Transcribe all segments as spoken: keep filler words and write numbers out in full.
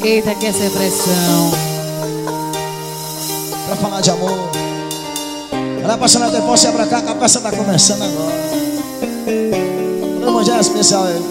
Eita, que essa é pressão. Pra falar de amor. Ela é apaixonada depois, você pra cá, a peça tá começando agora. O nome já é especial, é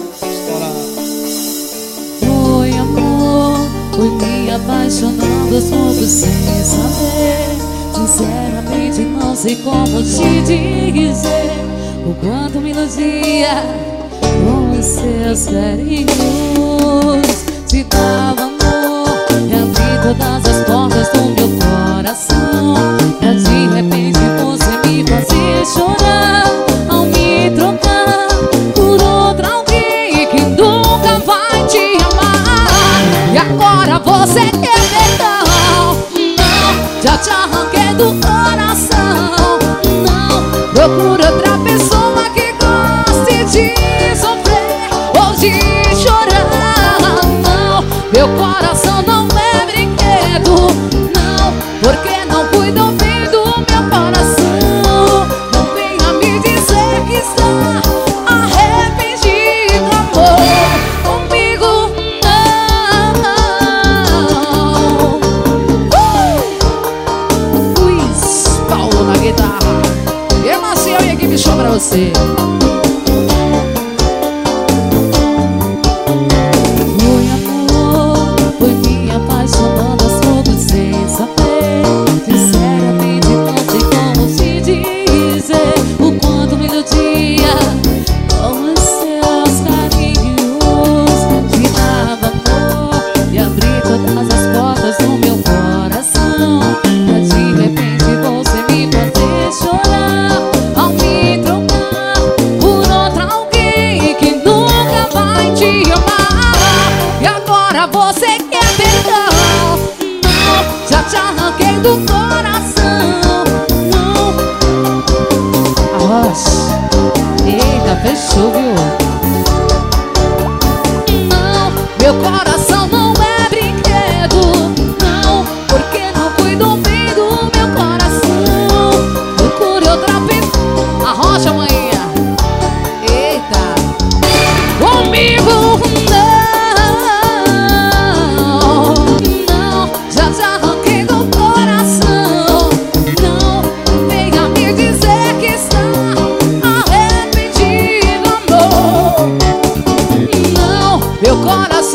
Foi amor, foi me apaixonando aos poucos sem saber. Sinceramente não sei como te dizer o quanto me iludia com os seus carinhos. Te dava amor e abri todas as portas do meu coração, pra de repente você me fazer chorar ao me trocar por outra alguém que nunca vai te amar. E agora você quer perdão? Não, já te arranquei do coração. Não, procura outra pessoa que goste de sofrer ou de chorar. Não, meu coração não é brinquedo. Não, porque não cuidou bem do meu coração. Não venha me dizer que está arrependido, amor. Comigo não. uh! Luiz Paulo na guitarra. E Maciel e a equipe show pra você. Você quer perdão? Não, já te arranquei do coração. Não. Arroz. Eita, fechou, viu? Não, meu coração não é brinquedo. Não, porque não cuido bem do meu coração. Procure outra pessoa. Arrocha, manhã. Eita. Comigo não. Meu coração